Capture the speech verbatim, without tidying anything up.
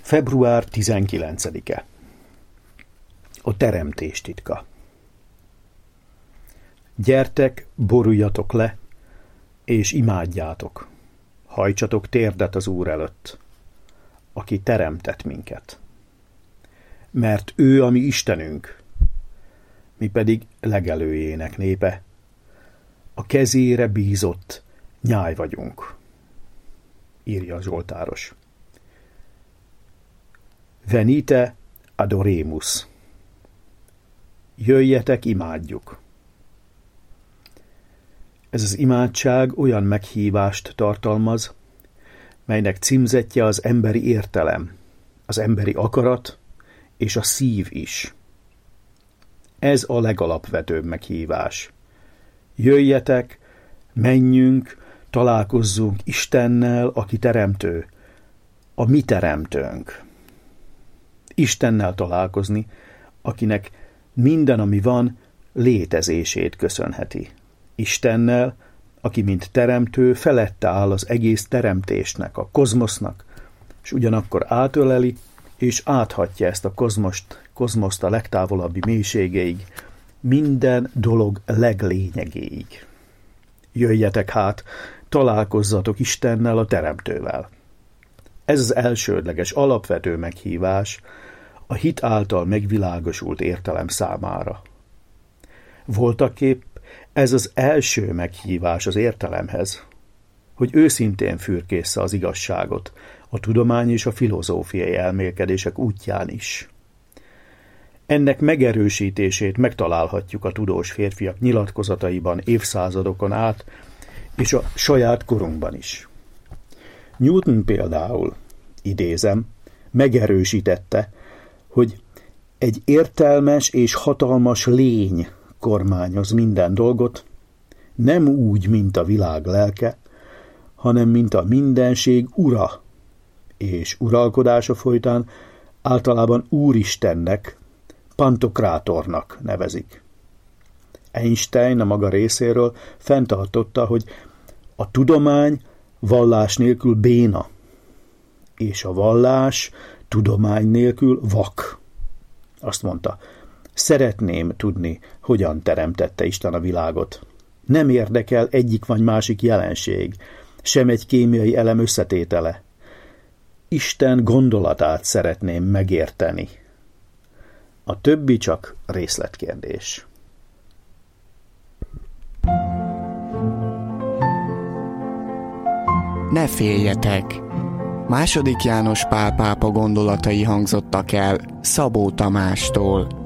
február tizenkilencedike. A teremtés titka. Gyertek, boruljatok le, és imádjátok. Hajtsatok térdet az Úr előtt, aki teremtett minket. Mert ő a mi Istenünk, mi pedig legelőjének népe. A kezére bízott nyáj vagyunk, írja a zsoltáros. Venite adoremus. Jöjjetek, imádjuk. Ez az imádság olyan meghívást tartalmaz, melynek címzetje az emberi értelem, az emberi akarat és a szív is. Ez a legalapvetőbb meghívás. Jöjjetek, menjünk, találkozzunk Istennel, aki teremtő, a mi teremtőnk. Istennel találkozni, akinek minden, ami van, létezését köszönheti. Istennel, aki mint teremtő felette áll az egész teremtésnek, a kozmosznak, és ugyanakkor átöleli és áthatja ezt a kozmost, kozmoszt a legtávolabbi mélységeig, minden dolog leglényegéig. Jöjjetek hát, találkozzatok Istennel, a teremtővel. Ez az elsődleges, alapvető meghívás a hit által megvilágosult értelem számára. Voltaképp ez az első meghívás az értelemhez, hogy őszintén fürkészze az igazságot a tudomány és a filozófiai elmélkedések útján is. Ennek megerősítését megtalálhatjuk a tudós férfiak nyilatkozataiban évszázadokon át, és a saját korunkban is. Newton például, idézem, megerősítette, hogy egy értelmes és hatalmas lény kormányoz minden dolgot, nem úgy, mint a világ lelke, hanem mint a mindenség ura, és uralkodása folytán általában Úristennek, Pantokrátornak nevezik. Einstein a maga részéről fenntartotta, hogy a tudomány vallás nélkül béna, és a vallás tudomány nélkül vak. Azt mondta, szeretném tudni, hogyan teremtette Isten a világot. Nem érdekel egyik vagy másik jelenség, sem egy kémiai elem összetétele. Isten gondolatát szeretném megérteni. A többi csak részletkérdés. Ne féljetek! Második János Pál pápa gondolatai hangzottak el Szabó Tamástól.